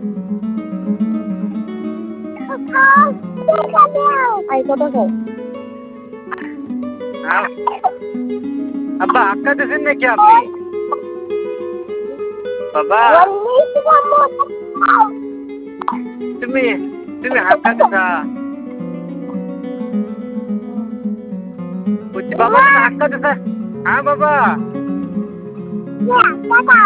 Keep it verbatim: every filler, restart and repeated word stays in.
ऐकतच आहे. अब्बा अक्का दिसेल नाही की आपली बाबा तुम्ही तुम्ही हक्का दिसा बाबा तुम्ही हक्का दिसा हा बाबा